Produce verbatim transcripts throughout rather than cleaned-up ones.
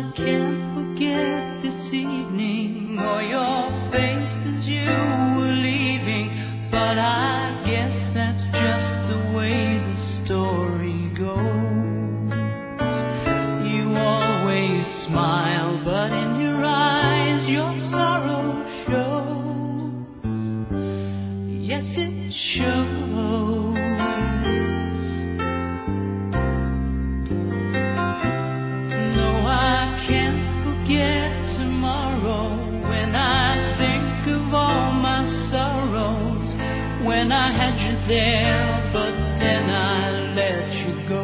I can't forget this evening or your face as you were leaving, but I guess that's just the way the story goes. You always smile, but in your eyes your sorrow shows. Yes, it shows. When I had you there, but then I let you go.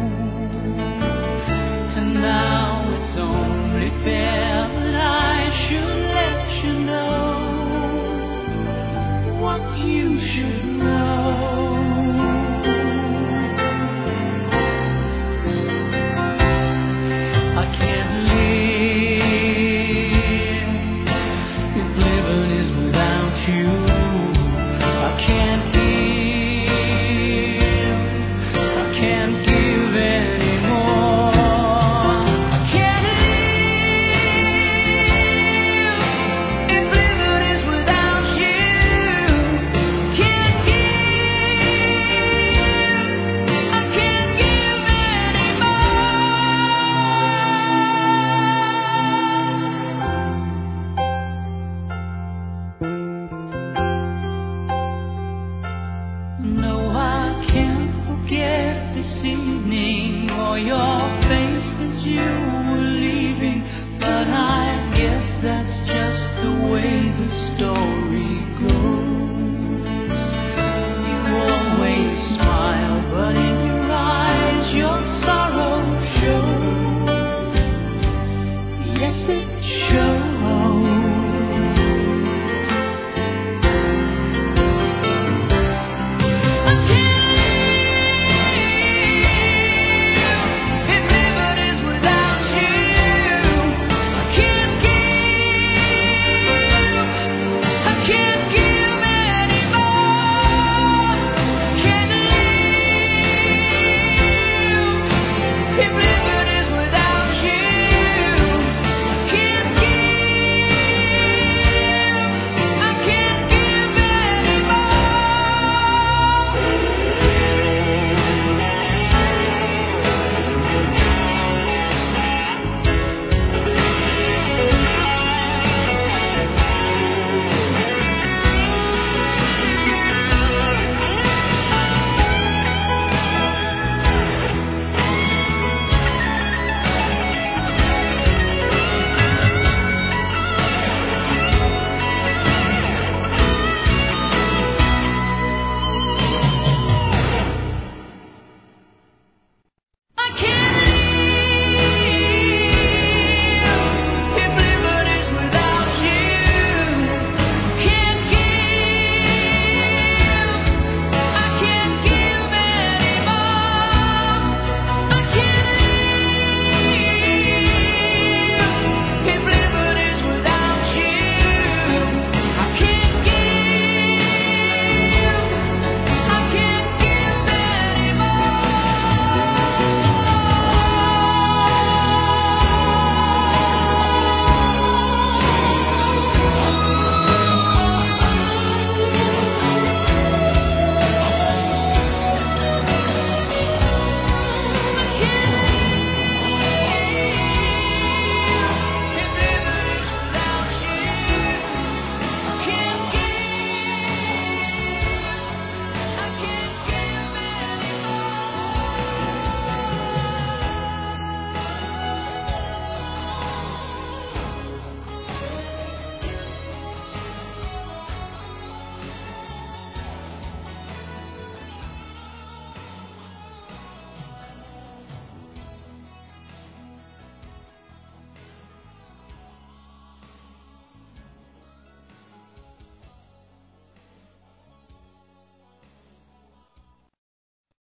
And now it's only fair that I should let you know what you should know. I can't live if living is without you. No, I can't forget this evening or your face as you